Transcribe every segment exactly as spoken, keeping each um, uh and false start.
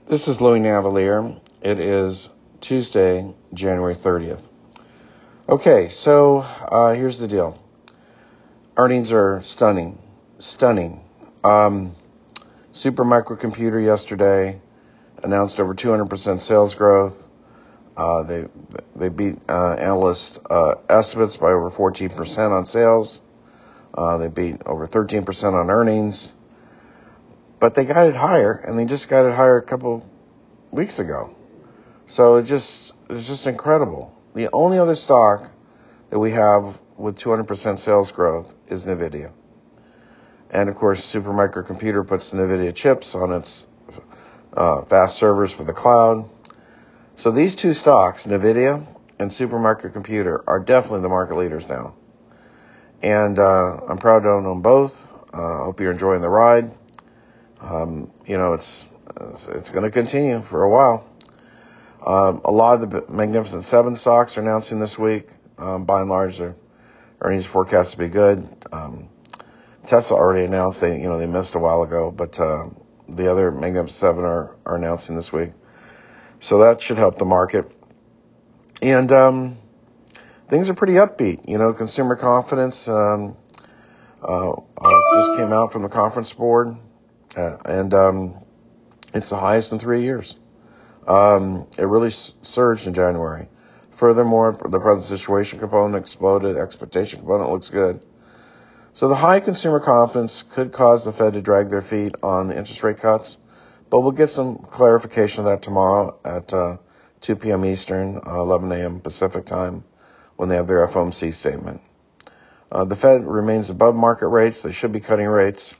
This is Louis Navalier. It is Tuesday, January thirtieth. Okay, so uh, here's the deal. Earnings are stunning, stunning. Um, Supermicro Computer yesterday announced over two hundred percent sales growth. Uh, they they beat uh, analyst uh, estimates by over fourteen percent on sales. Uh, they beat over thirteen percent on earnings. But they got it higher, and they just got it higher a couple weeks ago. So it just it's just incredible. The only other stock that we have with two hundred percent sales growth is NVIDIA. And of course, Supermicro Computer puts the NVIDIA chips on its uh, fast servers for the cloud. So these two stocks, NVIDIA and Supermicro Computer, are definitely the market leaders now. And uh, I'm proud to own them both. I uh, hope you're enjoying the ride. Um, you know, it's it's going to continue for a while. Um, a lot of the Magnificent Seven stocks are announcing this week. Um, by and large, their earnings forecast to be good. Um, Tesla already announced they, you know, they missed a while ago, but uh, the other Magnificent Seven are, are announcing this week. So that should help the market. And um, things are pretty upbeat. You know, consumer confidence um, uh, uh, just came out from the conference board, uh, and um, it's the highest in three years. Um, it really s- surged in January. Furthermore, the present situation component exploded. Expectation component looks good. So the high consumer confidence could cause the Fed to drag their feet on interest rate cuts, but we'll get some clarification of that tomorrow at uh, two p.m. Eastern, uh, eleven a.m. Pacific time, when they have their F O M C statement. Uh, the Fed remains above market rates. They should be cutting rates.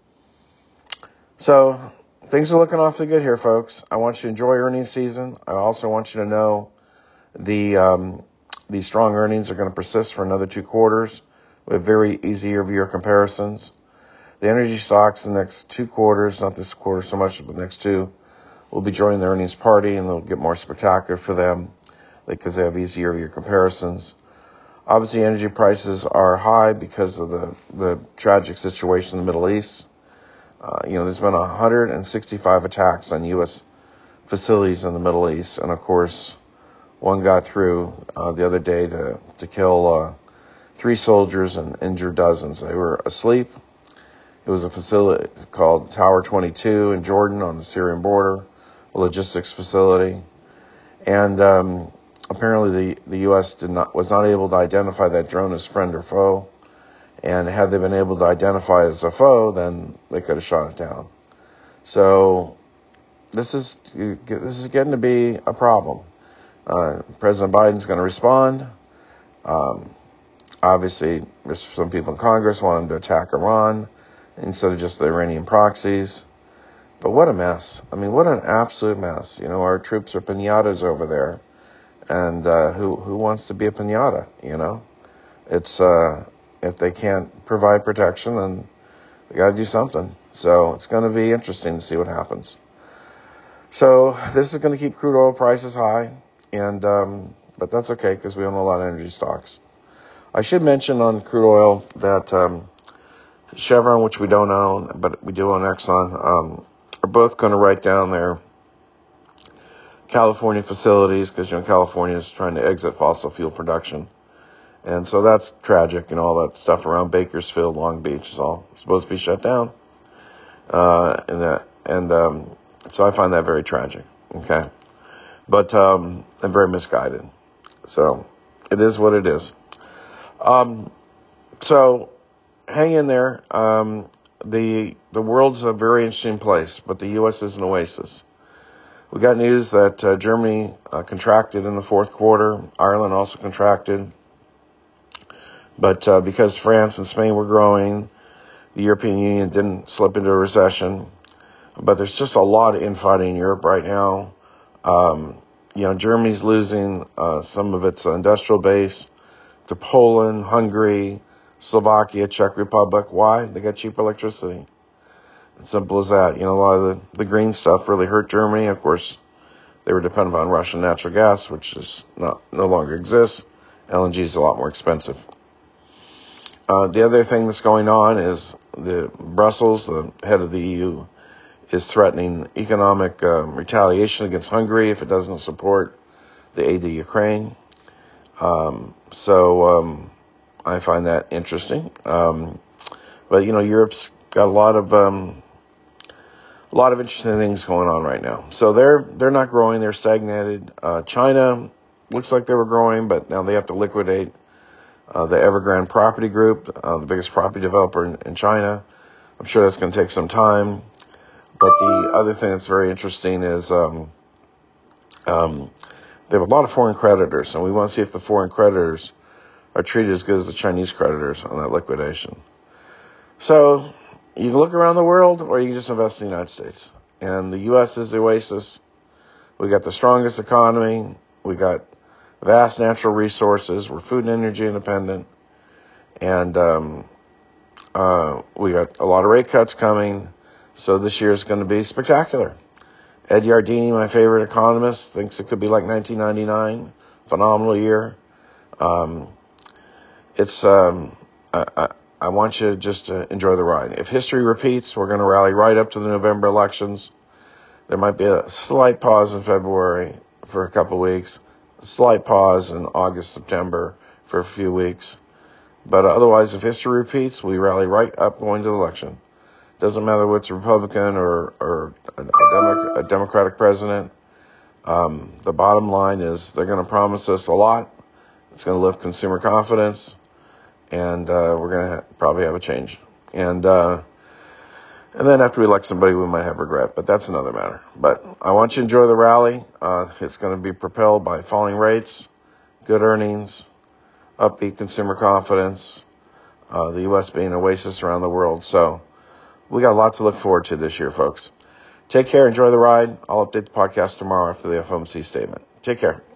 So things are looking awfully good here, folks. I want you to enjoy earnings season. I also want you to know the um, these strong earnings are going to persist for another two quarters with very easy year-over-year comparisons. The energy stocks in the next two quarters, not this quarter so much, but the next two, will be joining the earnings party, and they'll get more spectacular for them because they have easy year-over-year comparisons. Obviously, energy prices are high because of the, the tragic situation in the Middle East. Uh, you know, there's been one hundred sixty-five attacks on U S facilities in the Middle East, and of course, one got through uh, the other day to, to kill uh, three soldiers and injure dozens. They were asleep. It was a facility called Tower twenty-two in Jordan on the Syrian border, a logistics facility. And um, apparently the, the U S did not was not able to identify that drone as friend or foe. And had they been able to identify it as a foe, then they could have shot it down. So this is this is getting to be a problem. Uh, President Biden's going to respond. Um, obviously, there's some people in Congress want him to attack Iran instead of just the Iranian proxies. But what a mess. I mean, what an absolute mess. You know, our troops are piñatas over there. And uh, who who wants to be a piñata, you know? It's, uh, if they can't provide protection, then we got to do something. So it's going to be interesting to see what happens. So this is going to keep crude oil prices high. And um, but that's okay because we own a lot of energy stocks. I should mention on crude oil that um, Chevron, which we don't own, but we do own Exxon, um, are both going to write down their California facilities because, you know, California is trying to exit fossil fuel production. And so that's tragic, and all that stuff around Bakersfield, Long Beach is all supposed to be shut down. Uh, and that, and um, so I find that very tragic, okay? But um, and very misguided. So it is what it is. Um, so hang in there. Um, the the world's a very interesting place, but the U S is an oasis. We got news that uh, Germany uh, contracted in the fourth quarter. Ireland also contracted. But uh, because France and Spain were growing, the European Union didn't slip into a recession. But there's just a lot of infighting in Europe right now. Um, you know, Germany's losing uh, some of its industrial base to Poland, Hungary, Slovakia, Czech Republic. Why? They got cheap electricity. It's simple as that. You know, a lot of the, the green stuff really hurt Germany. Of course, they were dependent on Russian natural gas, which is not no longer exists. L N G is a lot more expensive. Uh, the other thing that's going on is the Brussels, the head of the E U, is threatening economic um, retaliation against Hungary if it doesn't support the aid to Ukraine. Um, so um, I find that interesting. Um, but, you know, Europe's got a lot of um, a lot of interesting things going on right now. So they're they're not growing. They're stagnated. Uh, China looks like they were growing, but now they have to liquidate uh, the Evergrande Property Group, uh, the biggest property developer in, in China. I'm sure that's going to take some time. But the other thing that's very interesting is um, um, they have a lot of foreign creditors, and we want to see if the foreign creditors are treated as good as the Chinese creditors on that liquidation. So you can look around the world, or you can just invest in the United States. And the U S is the oasis. We got the strongest economy. We got vast natural resources. We're food and energy independent. And um, uh, we got a lot of rate cuts coming. So this year is going to be spectacular. Ed Yardeni, my favorite economist, thinks it could be like nineteen ninety-nine. Phenomenal year. Um, it's um, I, I, I want you just to enjoy the ride. If history repeats, we're going to rally right up to the November elections. There might be a slight pause in February for a couple weeks, a slight pause in August, September for a few weeks. But otherwise, if history repeats, we rally right up going to the election. Doesn't matter whether it's a Republican or, or a, Demo- a Democratic president. Um, the bottom line is they're going to promise us a lot. It's going to lift consumer confidence, and uh, we're going to ha- probably have a change. And uh, and then after we elect somebody, we might have regret, but that's another matter. But I want you to enjoy the rally. Uh, it's going to be propelled by falling rates, good earnings, upbeat consumer confidence, uh, the U S being an oasis around the world. So we got a lot to look forward to this year, folks. Take care. Enjoy the ride. I'll update the podcast tomorrow after the F O M C statement. Take care.